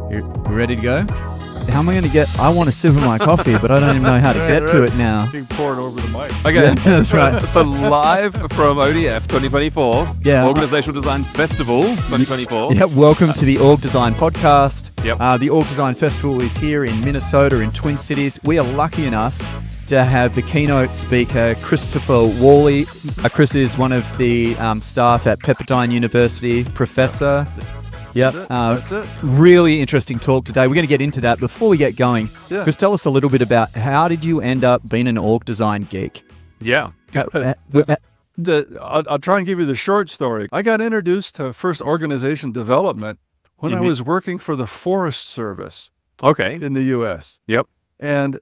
You ready to go? How am I going to get... I want to sip of my coffee, but I don't even know how to get to it now. You can pour it over the mic. Okay, Yeah, that's right. So live from ODF 2024, Yeah. Organizational Design Festival 2024. Yep, welcome to the Org Design Podcast. Yep. The Org Design Festival is here in Minnesota, in Twin Cities. We are lucky enough to have the keynote speaker, Christopher Worley. Chris is one of the staff at Pepperdine University, professor. Yep. That's it. Really interesting talk today. We're going to get into that. Before we get going, Yeah. Chris, tell us a little bit about how did you end up being an org design geek? Yeah. I'll try and give you the short story. I got introduced to first organization development when I was working for the Forest Service Okay. in the U.S. Yep. And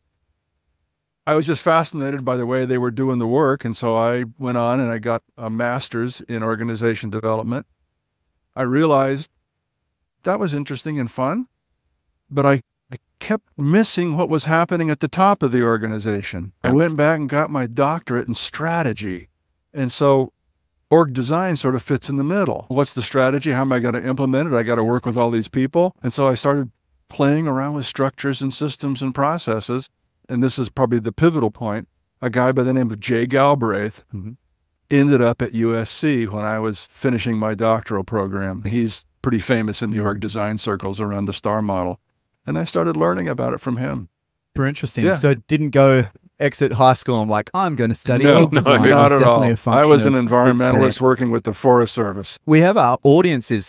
I was just fascinated by the way they were doing the work. And so I went on and I got a master's in organization development. I realized that was interesting and fun, but I kept missing what was happening at the top of the organization. I went back and got my doctorate in strategy. And so org design sort of fits in the middle. What's the strategy? How am I going to implement it? I got to work with all these people. And so I started playing around with structures and systems and processes. And this is probably the pivotal point. A guy by the name of Jay Galbraith ended up at USC when I was finishing my doctoral program. He's pretty famous in the org design circles around the STAR model. And I started learning about it from him. Super interesting. Yeah. So didn't go exit high school and like, I'm going to study No, org design. It was not at all. definitely a function I was an of environmentalist experience. working with the Forest Service. We have our audience is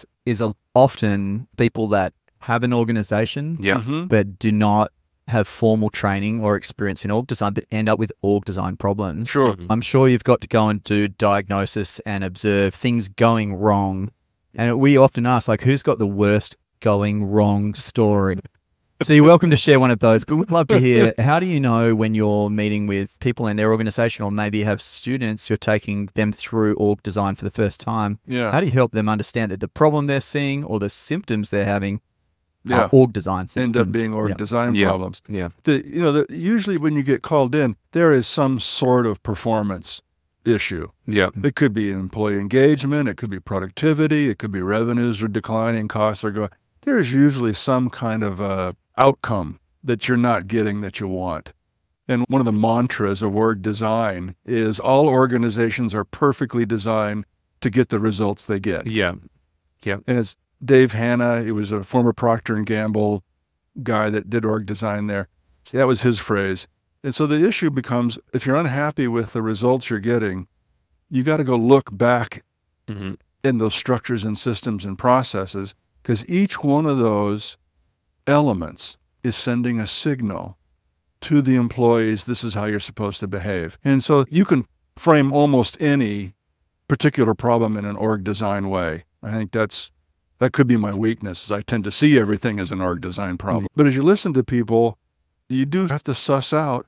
often people that have an organization, Yeah. but do not have formal training or experience in org design, but end up with org design problems. Sure. I'm sure you've got to go and do diagnosis and observe things going wrong. And we often ask, like, who's got the worst going wrong story? So you're welcome to share one of those, but we'd love to hear, how do you know when you're meeting with people in their organization, or maybe you have students, you're taking them through org design for the first time? Yeah. How do you help them understand that the problem they're seeing or the symptoms they're having Yeah. are org design symptoms? End up being org Yeah. design Yeah. problems. Yeah. Usually when you get called in, there is some sort of performance issue. Yeah. It could be employee engagement. It could be productivity. It could be revenues are declining, costs are going. There's usually some kind of outcome that you're not getting that you want. And one of the mantras of org design is all organizations are perfectly designed to get the results they get. Yeah. And it's Dave Hanna, he was a former Procter & Gamble guy that did org design there. That was his phrase. And so the issue becomes, if you're unhappy with the results you're getting, you got to go look back in those structures and systems and processes, because each one of those elements is sending a signal to the employees, this is how you're supposed to behave. And so you can frame almost any particular problem in an org design way. I think that could be my weakness, is I tend to see everything as an org design problem. But as you listen to people, you do have to suss out,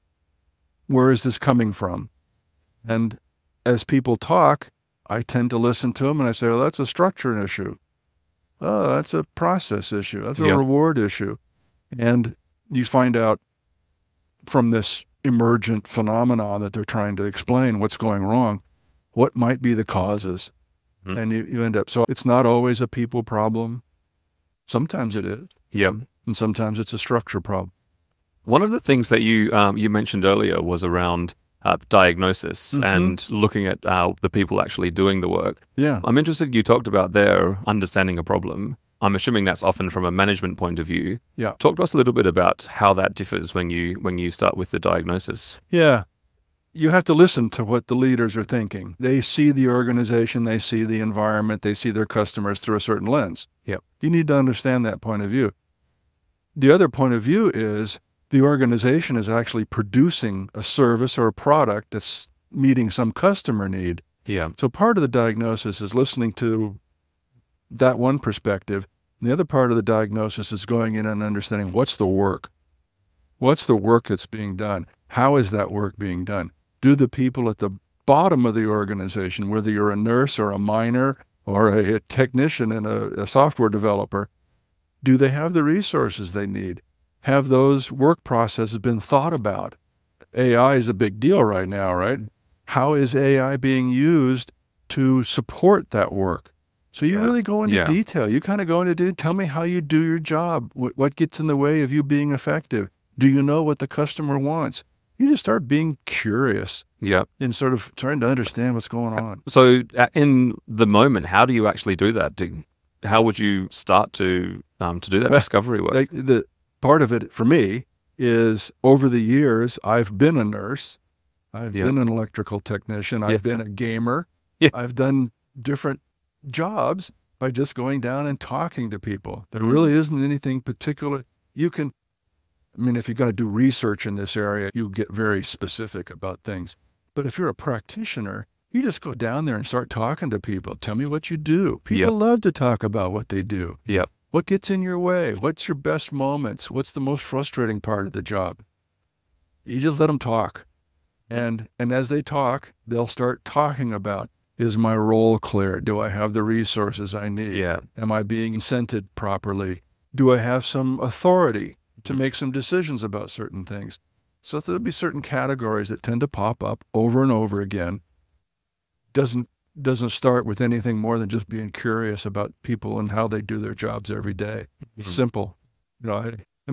where is this coming from? And as people talk, I tend to listen to them and I say, well, that's a structure issue. Oh, that's a process issue. That's a Yeah. reward issue. And you find out from this emergent phenomenon that they're trying to explain what's going wrong, what might be the causes. And you end up, so it's not always a people problem. Sometimes it is. Yeah. And sometimes it's a structure problem. One of the things that you mentioned earlier was around diagnosis and looking at the people actually doing the work. Yeah. I'm interested, you talked about their understanding a problem. I'm assuming that's often from a management point of view. Yeah. Talk to us a little bit about how that differs when you start with the diagnosis. Yeah. You have to listen to what the leaders are thinking. They see the organization, they see the environment, they see their customers through a certain lens. Yep. You need to understand that point of view. The other point of view is the organization is actually producing a service or a product that's meeting some customer need. Yeah. So part of the diagnosis is listening to that one perspective. The other part of the diagnosis is going in and understanding what's the work. What's the work that's being done? How is that work being done? Do the people at the bottom of the organization, whether you're a nurse or a miner or a technician and a software developer, do they have the resources they need? Have those work processes been thought about? AI is a big deal right now, right? How is AI being used to support that work? So you really go into Yeah. detail. You kind of go into detail. Tell me how you do your job. What gets in the way of you being effective? Do you know what the customer wants? You just start being curious Yeah. and sort of trying to understand what's going on. So in the moment, how do you actually do that? How would you start to do that discovery work? Like the part of it for me is over the years, I've been a nurse. I've been an electrical technician. I've been a gamer. Yeah. I've done different jobs by just going down and talking to people. There really isn't anything particular. You can, I mean, if you're going to do research in this area, you get very specific about things. But if you're a practitioner, you just go down there and start talking to people. Tell me what you do. People love to talk about what they do. Yep. What gets in your way? What's your best moments? What's the most frustrating part of the job? You just let them talk. And as they talk, they'll start talking about, is my role clear? Do I have the resources I need? Yeah. Am I being incented properly? Do I have some authority to make some decisions about certain things? So there'll be certain categories that tend to pop up over and over again. Doesn't start with anything more than just being curious about people and how they do their jobs every day. It's simple. You know, I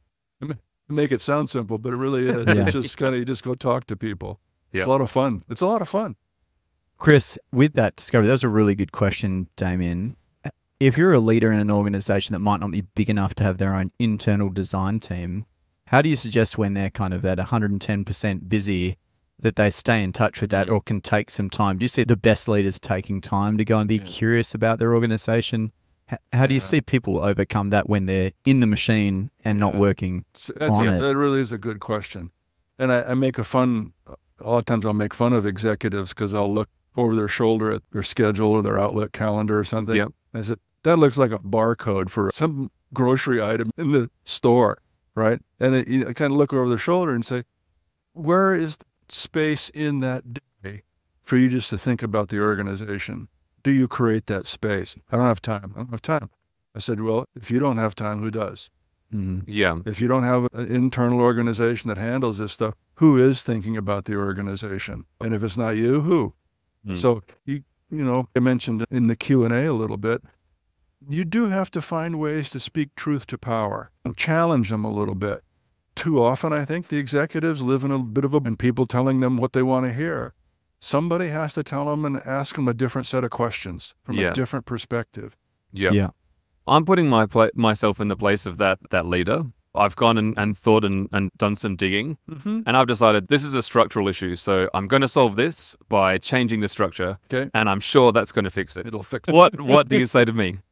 make it sound simple, but it really is. Yeah. It's just kind of, you just go talk to people. It's Yeah. a lot of fun. It's a lot of fun. Chris, with that discovery, that was a really good question, Damien. If you're a leader in an organization that might not be big enough to have their own internal design team, how do you suggest when they're kind of at 110% busy that they stay in touch with that or can take some time? Do you see the best leaders taking time to go and be curious about their organization? How do you see people overcome that when they're in the machine and not working on it? That really is a good question. And I make a lot of times I'll make fun of executives because I'll look over their shoulder at their schedule or their Outlook calendar or something. Yep. I said, that looks like a barcode for some grocery item in the store, right? And then you kind of look over their shoulder and say, where is the space in that day for you just to think about the organization? Do you create that space? I don't have time. I said, well, if you don't have time, who does? Yeah. If you don't have an internal organization that handles this stuff, who is thinking about the organization? And if it's not you, who? So, you know, I mentioned in the Q&A a little bit, you do have to find ways to speak truth to power and challenge them a little bit. Too often, I think the executives live in a bit of and people telling them what they want to hear. Somebody has to tell them and ask them a different set of questions from a different perspective. Yeah. I'm putting myself in the place of that leader. I've gone and thought and done some digging, and I've decided this is a structural issue. So I'm going to solve this by changing the structure, Okay. and I'm sure that's going to fix it. It'll fix it. What do you say to me?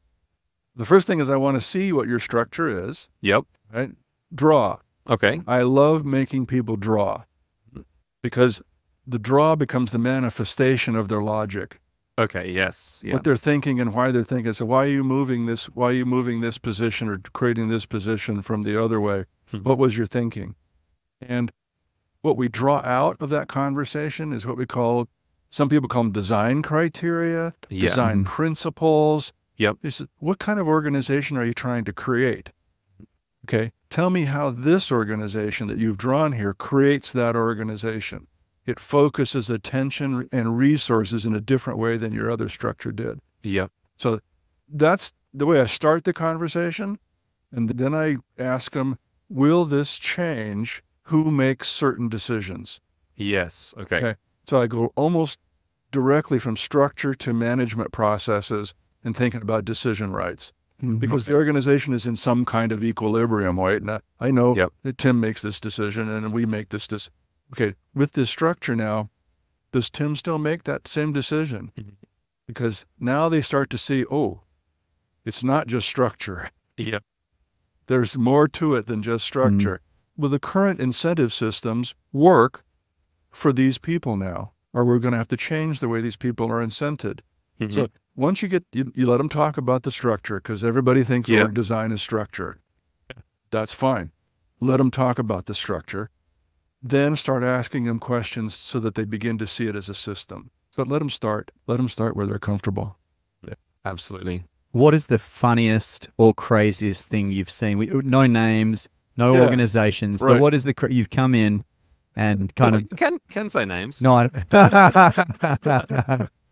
The first thing is I want to see what your structure is, Yep. right? Draw. Okay. I love making people draw because the draw becomes the manifestation of their logic. Okay. Yes. Yeah. What they're thinking and why they're thinking. So why are you moving this? Why are you moving this position or creating this position from the other way? What was your thinking? And what we draw out of that conversation is what we call, some people call them design criteria, Yeah. design principles. Yep. This is, what kind of organization are you trying to create? Okay. Tell me how this organization that you've drawn here creates that organization. It focuses attention and resources in a different way than your other structure did. Yep. So that's the way I start the conversation. And then I ask them, will this change who makes certain decisions? Yes. Okay. Okay. So I go almost directly from structure to management processes and thinking about decision rights. Because the organization is in some kind of equilibrium, right? And I know that Tim makes this decision and we make this decision. Okay, with this structure now, does Tim still make that same decision? Because now they start to see, oh, it's not just structure. Yep. There's more to it than just structure. Well, the current incentive systems work for these people now, or we're going to have to change the way these people are incented. So once you let them talk about the structure, because everybody thinks org design is structure. That's fine. Let them talk about the structure. Then start asking them questions so that they begin to see it as a system. So let them start where they're comfortable. Absolutely. What is the funniest or craziest thing you've seen? No names, no organizations, but what is you've come in and kind of... Can say names. No,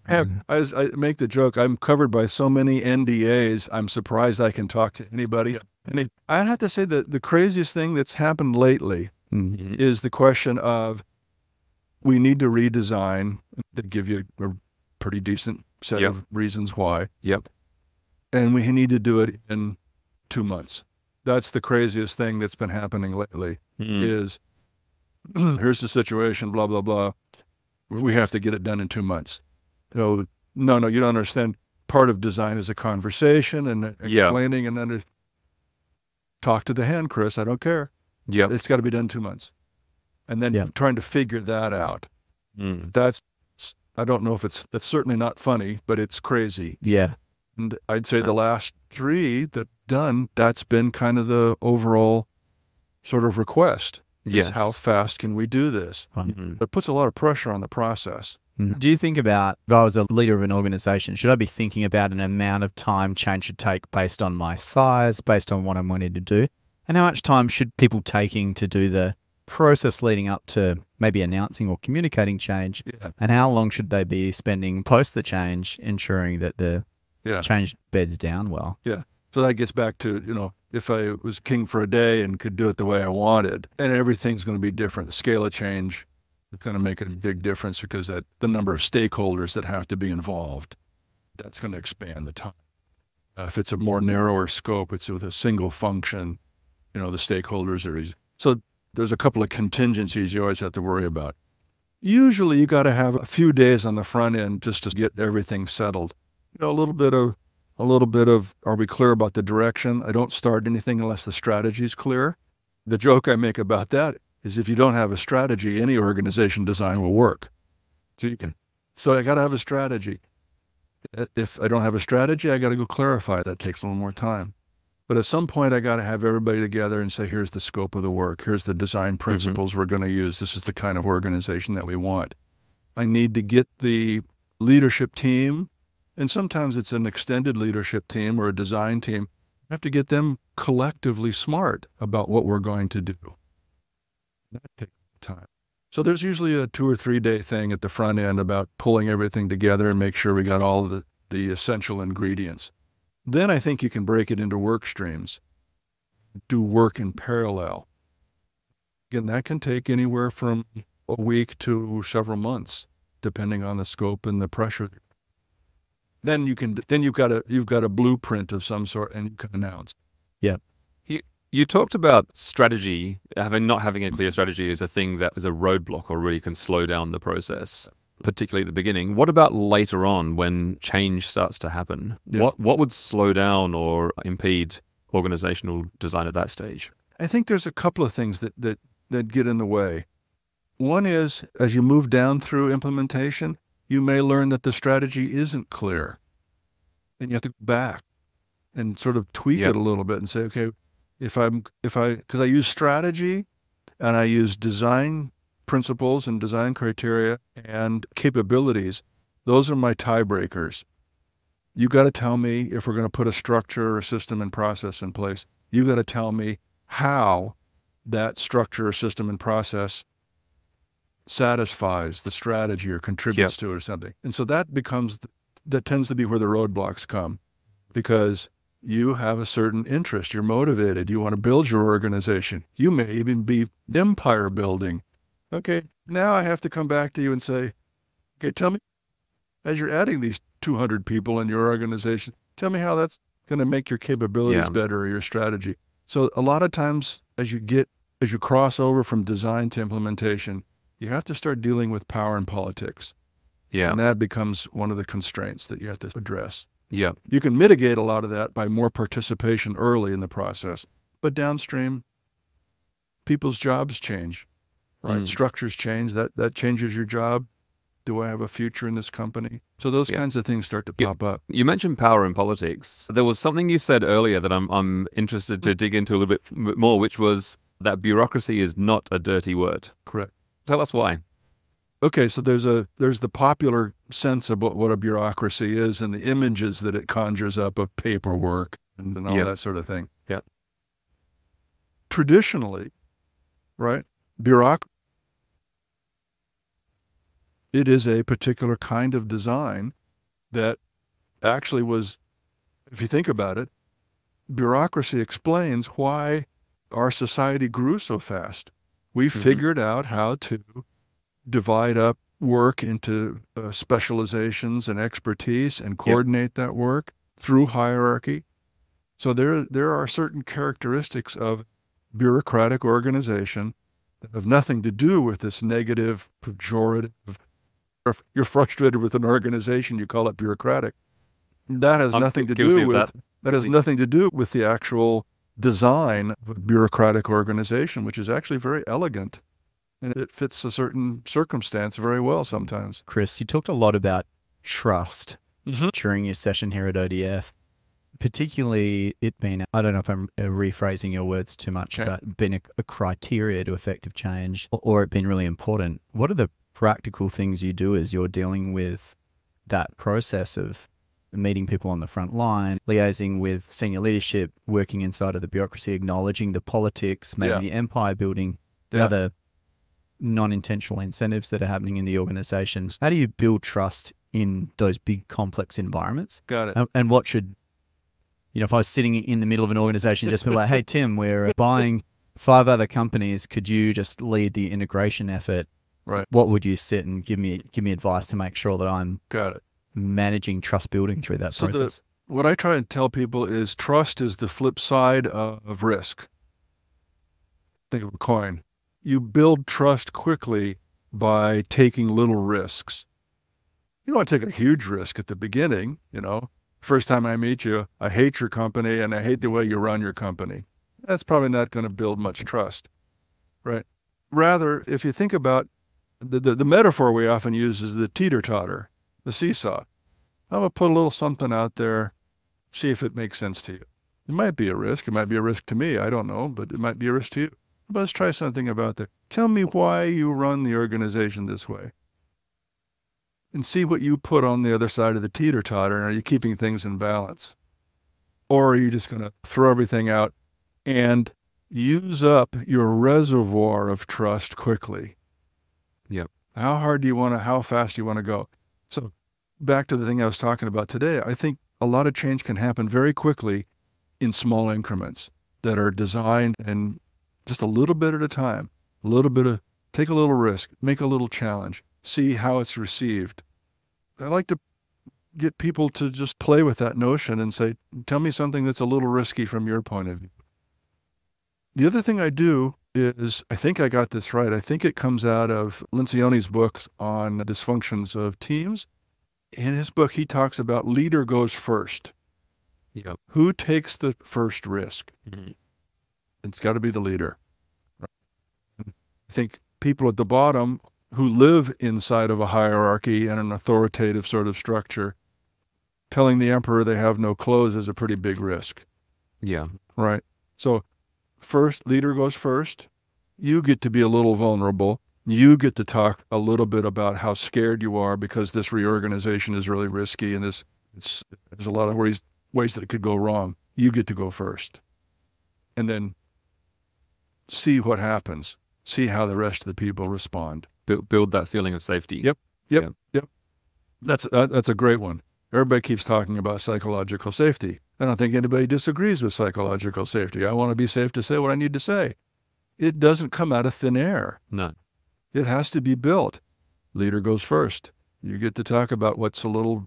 I make the joke, I'm covered by so many NDAs, I'm surprised I can talk to anybody. And I have to say that the craziest thing that's happened lately is the question of we need to redesign. They give you a pretty decent set of reasons why. Yep. And we need to do it in 2 months. That's the craziest thing that's been happening lately is here's the situation, blah, blah, blah. We have to get it done in 2 months. So, no, you don't understand. Part of design is a conversation and explaining and talk to the hand, Chris. I don't care. Yeah. It's got to be done in 2 months. And then trying to figure that out. That's, I don't know if that's certainly not funny, but it's crazy. Yeah. And I'd say the last 3 that's been kind of the overall sort of request. Yes. How fast can we do this? It puts a lot of pressure on the process. Do you think about, if I was a leader of an organization, should I be thinking about an amount of time change should take based on my size, based on what I'm wanting to do? And how much time should people taking to do the process leading up to maybe announcing or communicating change? Yeah. And how long should they be spending post the change, ensuring that the change beds down well? Yeah. So that gets back to, if I was king for a day and could do it the way I wanted, and everything's going to be different. The scale of change is going to make a big difference because the number of stakeholders that have to be involved, that's going to expand the time. If it's a more narrower scope, it's with a single function, the stakeholders are easy. So there's a couple of contingencies you always have to worry about. Usually you got to have a few days on the front end just to get everything settled. A little bit of, are we clear about the direction? I don't start anything unless the strategy is clear. The joke I make about that is if you don't have a strategy, any organization design will work. So I got to have a strategy. If I don't have a strategy, I got to go clarify. That takes a little more time. But at some point, I got to have everybody together and say, here's the scope of the work. Here's the design principles we're going to use. This is the kind of organization that we want. I need to get the leadership team, and sometimes it's an extended leadership team or a design team. I have to get them collectively smart about what we're going to do. That takes time. So there's usually a 2 or 3 day thing at the front end about pulling everything together and make sure we got all of the essential ingredients. Then I think you can break it into work streams, do work in parallel. Again, that can take anywhere from a week to several months, depending on the scope and the pressure. Then you've got a blueprint of some sort, and you can announce. Yeah. You talked about strategy. Not having a clear strategy is a thing that is a roadblock or really can slow down the process, particularly at the beginning. What about later on when change starts to happen? Yeah. What would slow down or impede organizational design at that stage? I think there's a couple of things that get in the way. One is, as you move down through implementation, you may learn that the strategy isn't clear. And you have to go back and sort of tweak it a little bit and say, okay, because I use strategy and I use design principles and design criteria and capabilities, those are my tiebreakers. You got to tell me if we're going to put a structure or system and process in place. You got to tell me how that structure or system and process satisfies the strategy or contributes to it or something. And so that tends to be where the roadblocks come, because you have a certain interest. You're motivated. You want to build your organization. You may even be empire building. Okay, now I have to come back to you and say, okay, tell me, as you're adding these 200 people in your organization, tell me how that's going to make your capabilities better or your strategy. So a lot of times as you cross over from design to implementation, you have to start dealing with power and politics. Yeah. And that becomes one of the constraints that you have to address. Yeah. You can mitigate a lot of that by more participation early in the process, but downstream, people's jobs change, right? Structures change. That changes your job. Do I have a future in this company? So those kinds of things start to pop up. You mentioned power and politics. There was something you said earlier that I'm interested to dig into a little bit more, which was that bureaucracy is not a dirty word. Correct. Tell us why. Okay, so there's the popular sense of what a bureaucracy is and the images that it conjures up of paperwork and all that sort of thing. Yeah. Traditionally, right, it is a particular kind of design that actually was, if you think about it, bureaucracy explains why our society grew so fast. We figured out how to divide up work into specializations and expertise and coordinate that work through hierarchy. So there are certain characteristics of bureaucratic organization that have nothing to do with this negative, pejorative. If you're frustrated with an organization, you call it bureaucratic. That has nothing to do with that has nothing to do with the actual design of a bureaucratic organization, which is actually very elegant, and it fits a certain circumstance very well sometimes. Chris, you talked a lot about trust during your session here at ODF, particularly it being, I don't know if I'm rephrasing your words too much, but being a criteria to effective change or it being really important. What are the practical things you do as you're dealing with that process of meeting people on the front line, liaising with senior leadership, working inside of the bureaucracy, acknowledging the politics, maybe the empire building, the other non-intentional incentives that are happening in the organizations? How do you build trust in those big complex environments? Got it. And what should, if I was sitting in the middle of an organization, just be like, hey, Tim, we're buying 5 other companies. Could you just lead the integration effort? Right. What would you sit and give me advice to make sure that I'm managing trust building through that process? What I try and tell people is trust is the flip side of risk. Think of a coin. You build trust quickly by taking little risks. You don't want to take a huge risk at the beginning, First time I meet you, I hate your company and I hate the way you run your company. That's probably not going to build much trust, right? Rather, if you think about the metaphor we often use is the teeter-totter, the seesaw. I'm going to put a little something out there, see if it makes sense to you. It might be a risk. It might be a risk to me. I don't know, but it might be a risk to you. But let's try something about that. Tell me why you run the organization this way. And see what you put on the other side of the teeter-totter. And are you keeping things in balance? Or are you just going to throw everything out and use up your reservoir of trust quickly? Yep. How fast do you want to go? So back to the thing I was talking about today, I think a lot of change can happen very quickly in small increments that are designed and just a little bit at a time, take a little risk, make a little challenge, see how it's received. I like to get people to just play with that notion and say, tell me something that's a little risky from your point of view. The other thing I do is, I think I got this right. I think it comes out of Lencioni's book on dysfunctions of teams. In his book, he talks about leader goes first. Yep. Who takes the first risk? Mm-hmm. It's got to be the leader. Right? I think people at the bottom who live inside of a hierarchy and an authoritative sort of structure, telling the emperor they have no clothes is a pretty big risk. Yeah. Right. So first, leader goes first. You get to be a little vulnerable. You get to talk a little bit about how scared you are because this reorganization is really risky and there's a lot of ways that it could go wrong. You get to go first. And then see what happens. See how the rest of the people respond. Build that feeling of safety. Yep. That's a great one. Everybody keeps talking about psychological safety. I don't think anybody disagrees with psychological safety. I want to be safe to say what I need to say. It doesn't come out of thin air. No. It has to be built. Leader goes first. You get to talk about what's a little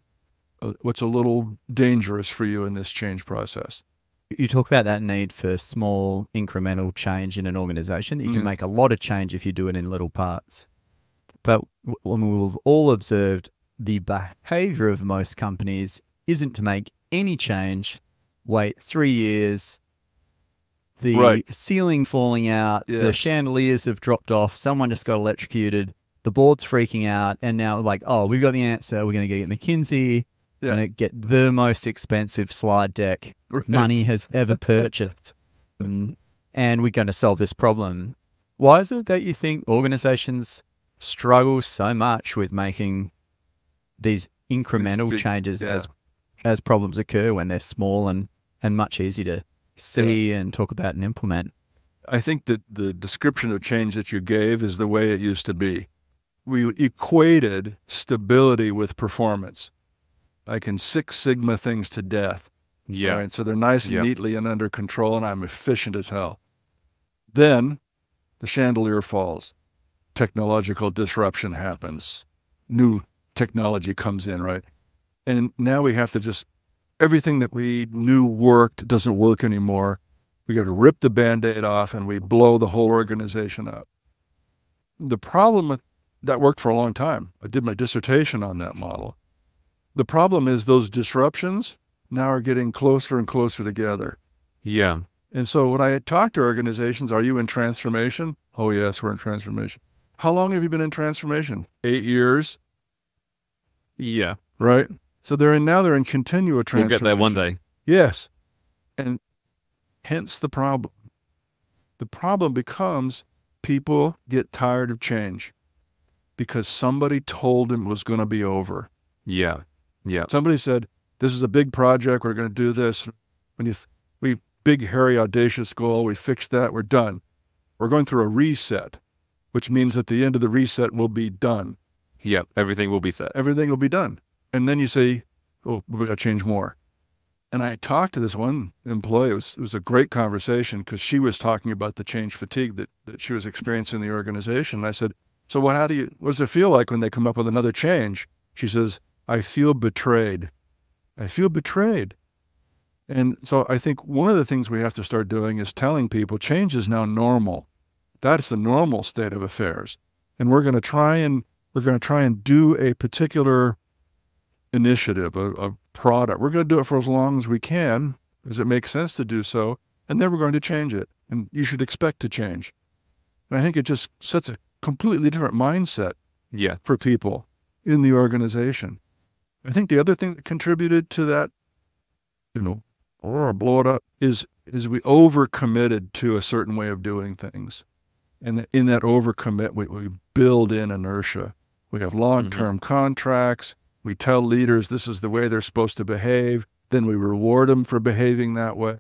dangerous for you in this change process. You talk about that need for small incremental change in an organization, that you can make a lot of change if you do it in little parts. But when we've all observed the behavior of most companies isn't to make any change, wait 3 years, the ceiling falling out, the chandeliers have dropped off, someone just got electrocuted, the board's freaking out, and now we've got the answer, we're going to get McKinsey, going to get the most expensive slide deck money has ever purchased, and we're going to solve this problem. Why is it that you think organizations struggle so much with making these incremental changes as problems occur when they're small and much easier to see and talk about and implement? I think that the description of change that you gave is the way it used to be. We equated stability with performance. I can Six Sigma things to death. Yeah. All right, so they're nice and Yeah. neatly and under control, and I'm efficient as hell. Then the chandelier falls. Technological disruption happens. New technology comes in, right? And now we have to just, everything that we knew worked doesn't work anymore. We got to rip the Band-Aid off and we blow the whole organization up. The problem with that worked for a long time. I did my dissertation on that model. The problem is those disruptions now are getting closer and closer together. Yeah. And so when I talk to organizations, are you in transformation? Oh, yes, we're in transformation. How long have you been in transformation? 8 years, Yeah. right? So they're in continual We'll transformation. get there one day. Yes. And hence the problem. The problem becomes people get tired of change because somebody told them it was going to be over. Yeah. Yeah. Somebody said, this is a big project. We're going to do this. We big, hairy, audacious goal. We fixed that. We're done. We're going through a reset, which means at the end of the reset, we'll be done. Yeah. Everything will be set. Everything will be done. And then you say, oh, we got to change more. And I talked to this one employee. It was a great conversation because she was talking about the change fatigue that she was experiencing in the organization. And I said, so what does it feel like when they come up with another change? She says, I feel betrayed. I feel betrayed. And so I think one of the things we have to start doing is telling people change is now normal. That's the normal state of affairs. And we're going to try and do a particular initiative, a product. We're going to do it for as long as we can, because it makes sense to do so, and then we're going to change it. And you should expect to change. And I think it just sets a completely different mindset Yeah. for people in the organization. I think the other thing that contributed to that, or blow it up, is we overcommitted to a certain way of doing things. And in that overcommit, we build in inertia. We have long-term contracts. We tell leaders this is the way they're supposed to behave. Then we reward them for behaving that way.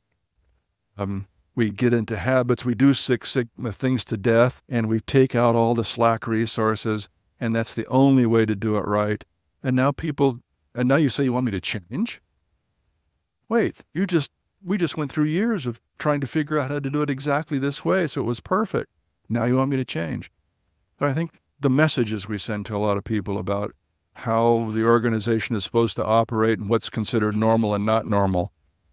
We get into habits. We do Six Sigma things to death, and we take out all the slack resources, and that's the only way to do it right. And now you say you want me to change? Wait, we just went through years of trying to figure out how to do it exactly this way, so it was perfect. Now you want me to change? So I think the messages we send to a lot of people about how the organization is supposed to operate and what's considered normal and not normal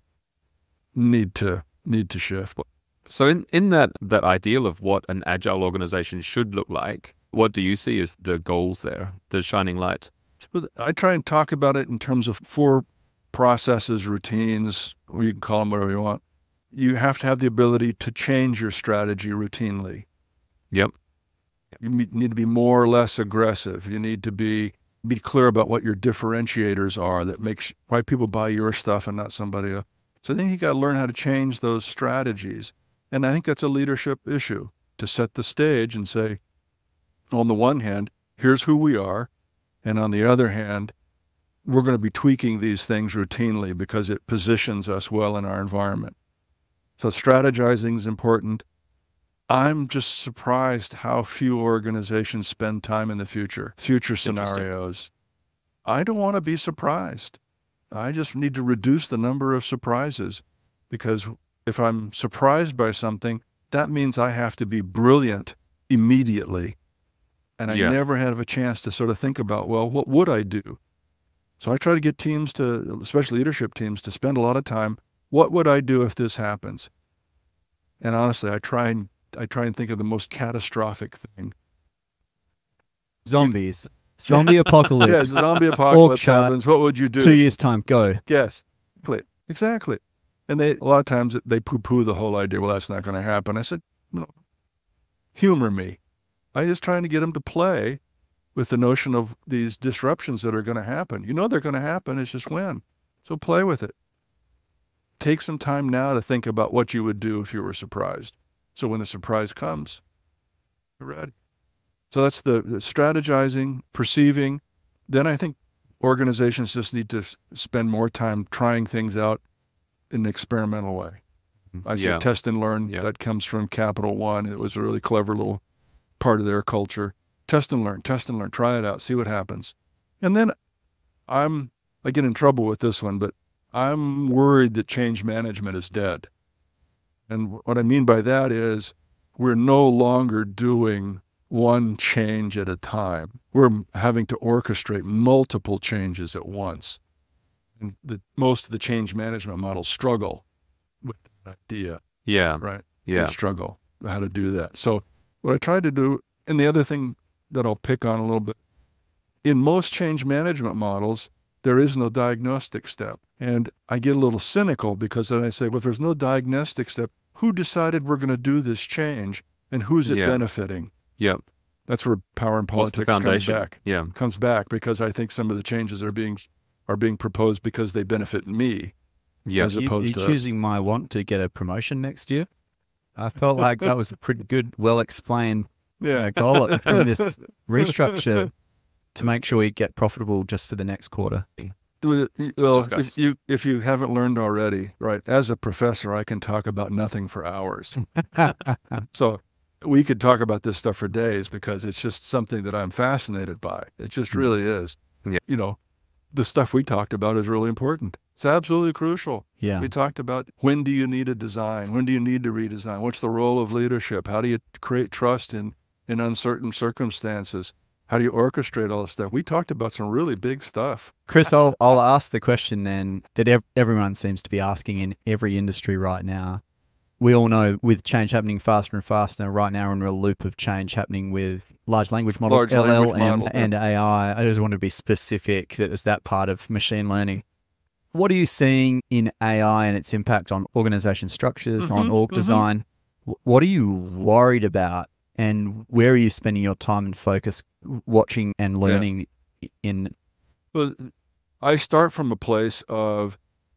need to shift. So in that ideal of what an agile organization should look like, what do you see as the goals there, the shining light? I try and talk about it in terms of 4 processes, routines, or you can call them whatever you want. You have to have the ability to change your strategy routinely. Yep. You need to be more or less aggressive. You need to be clear about what your differentiators are that makes why people buy your stuff and not somebody else. So then you got to learn how to change those strategies. And I think that's a leadership issue, to set the stage and say, on the one hand, here's who we are. And on the other hand, we're going to be tweaking these things routinely because it positions us well in our environment. So strategizing is important. I'm just surprised how few organizations spend time in the future scenarios. I don't want to be surprised. I just need to reduce the number of surprises, because if I'm surprised by something, that means I have to be brilliant immediately. And I never have a chance to sort of think about, well, what would I do? So I try to get teams especially leadership teams, to spend a lot of time, what would I do if this happens? And honestly, I try and think of the most catastrophic thing. Zombies. Zombie apocalypse. Yeah, zombie apocalypse happens. What would you do? 2 years' time, go. Yes, exactly. And a lot of times they poo-poo the whole idea. Well, that's not going to happen. I said, humor me. I'm just trying to get them to play with the notion of these disruptions that are going to happen. You know they're going to happen. It's just when. So play with it. Take some time now to think about what you would do if you were surprised. So when the surprise comes, you're ready. So that's the strategizing, perceiving. Then I think organizations just need to spend more time trying things out in an experimental way. I say test and learn. Yeah. That comes from Capital One. It was a really clever little part of their culture. Test and learn, try it out, see what happens. And then I'm I get in trouble with this one, but I'm worried that change management is dead. And what I mean by that is we're no longer doing one change at a time. We're having to orchestrate multiple changes at once. And most of the change management models struggle with that idea. Yeah. Right? Yeah. They struggle how to do that. So what I try to do, and the other thing that I'll pick on a little bit, in most change management models, there is no diagnostic step. And I get a little cynical because then I say, well, if there's no diagnostic step, who decided we're going to do this change and who's it benefiting? Yep. That's where power and What's the politics comes foundation? back. Yeah. Comes back because I think some of the changes are being proposed because they benefit me. Yeah. As opposed you to choosing my want to get a promotion next year. I felt like that was a pretty good, well-explained goal in this restructure to make sure we get profitable just for the next quarter. Well, discuss. if you haven't learned already, right, as a professor, I can talk about nothing for hours. So we could talk about this stuff for days because it's just something that I'm fascinated by. It just really is. Yeah. You know, the stuff we talked about is really important. It's absolutely crucial. Yeah. We talked about when do you need a design? When do you need to redesign? What's the role of leadership? How do you create trust in uncertain circumstances? How do you orchestrate all this stuff? We talked about some really big stuff. Chris, I'll ask the question then that everyone seems to be asking in every industry right now. We all know with change happening faster and faster, right now we're in a loop of change happening with large language models, LLMs, and AI. I just want to be specific that there's that part of machine learning. What are you seeing in AI and its impact on organization structures, on org design? What are you worried about? And where are you spending your time and focus watching and learning in? Well, I start from a place of,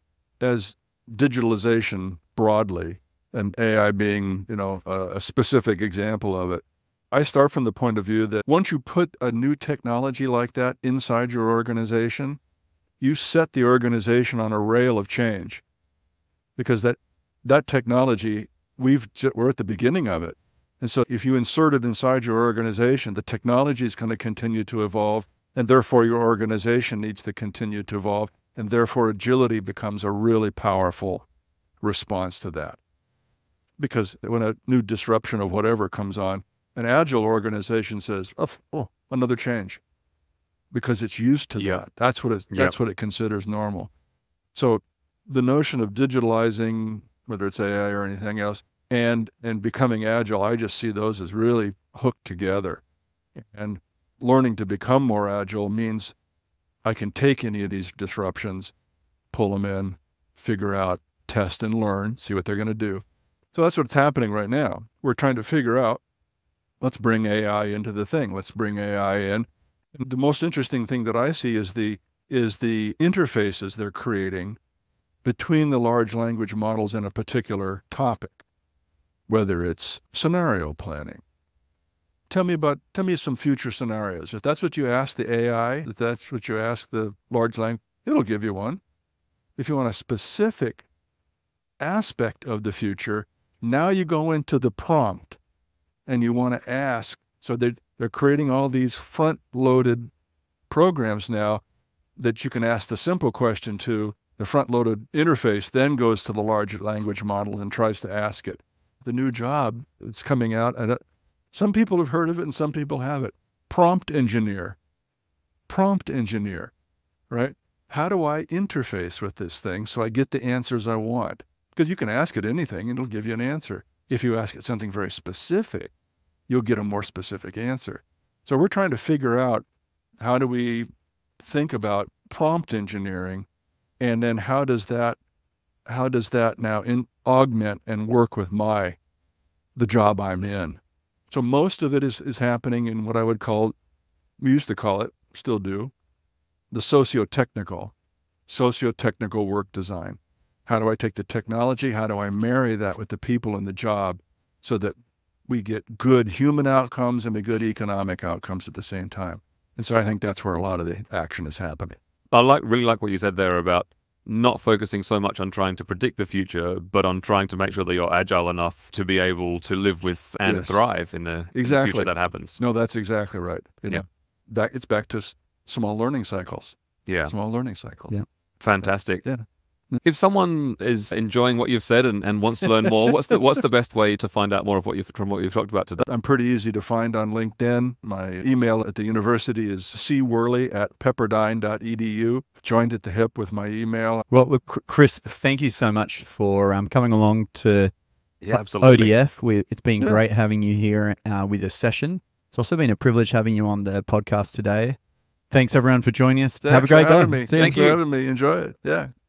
as digitalization broadly, and AI being, a specific example of it, I start from the point of view that once you put a new technology like that inside your organization, you set the organization on a rail of change. Because that technology, we're at the beginning of it. And so if you insert it inside your organization, the technology is going to continue to evolve, and therefore your organization needs to continue to evolve, and therefore agility becomes a really powerful response to that. Because when a new disruption of whatever comes on, an agile organization says, oh, another change, because it's used to that. That's what it considers normal. So the notion of digitalizing, whether it's AI or anything else, and becoming agile, I just see those as really hooked together. And learning to become more agile means I can take any of these disruptions, pull them in, figure out, test and learn, see what they're going to do. So that's what's happening right now. We're trying to figure out, let's bring AI into the thing. Let's bring AI in. And the most interesting thing that I see is the interfaces they're creating between the large language models and a particular topic. Whether it's scenario planning. Tell me some future scenarios. If that's what you ask the AI, if that's what you ask the large language, it'll give you one. If you want a specific aspect of the future, now you go into the prompt and you want to ask. So they're creating all these front-loaded programs now that you can ask the simple question to. The front-loaded interface then goes to the large language model and tries to ask it. The new job that's coming out, and some people have heard of it and some people haven't. Prompt engineer, right? How do I interface with this thing so I get the answers I want? Because you can ask it anything and it'll give you an answer. If you ask it something very specific, you'll get a more specific answer. So we're trying to figure out how do we think about prompt engineering, and then how does that now augment and work with the job I'm in. So most of it is happening in what I would call, we used to call it, still do, the socio-technical work design. How do I take the technology? How do I marry that with the people in the job so that we get good human outcomes and the good economic outcomes at the same time? And so I think that's where a lot of the action is happening. I really like what you said there about not focusing so much on trying to predict the future, but on trying to make sure that you're agile enough to be able to live with and thrive in the future that happens. No, that's exactly right. It's back to small learning cycles. Yeah. Small learning cycle. Yeah. Fantastic. Yeah. If someone is enjoying what you've said and wants to learn more, what's the best way to find out more of what you've talked about today? I'm pretty easy to find on LinkedIn. My email at the university is cworley@pepperdine.edu. Joined at the hip with my email. Well, look, Chris, thank you so much for coming along to Absolutely. ODF. It's been Yeah. great having you here with this session. It's also been a privilege having you on the podcast today. Thanks, everyone, for joining us. Have a Thanks great for having day. me. See you. Thanks for having me. Enjoy it. Yeah.